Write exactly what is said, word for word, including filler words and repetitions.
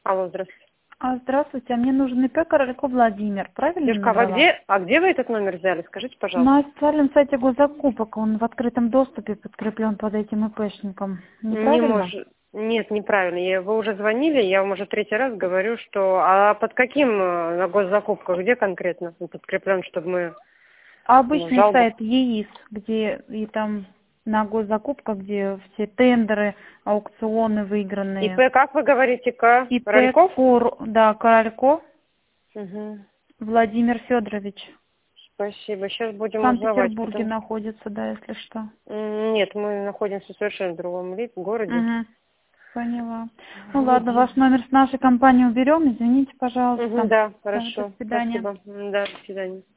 Алло, здравствуйте. А, здравствуйте, а мне нужен ИП Корольков Владимир, правильно Девушка, а вы набрала? где, а где вы этот номер взяли? Скажите, пожалуйста. На официальном сайте госзакупок, он в открытом доступе подкреплен под этим ИПшником. Не Неправильно? может. Нет, неправильно. Я- Вы уже звонили, я вам уже третий раз говорю, что... А под каким э, на госзакупках, где конкретно он подкреплен, чтобы мы А ну, обычный жалобу... сайт ЕИС, где и там на госзакупках, где все тендеры, аукционы выигранные. ИП, как вы говорите, К? ИП Корольков? Кор, да, Корольков Угу. Владимир Федорович. Спасибо. Сейчас В будем узнавать. Санкт-Петербурге Потом... находится, да, если что. М, Нет, мы находимся в совершенно другом ли- городе. Угу. Поняла. Ну ладно, Мгм. ваш номер с нашей компании уберем. Извините, пожалуйста. Мгм, да, Да, до хорошо. свидания. Спасибо. М, Да, до свидания.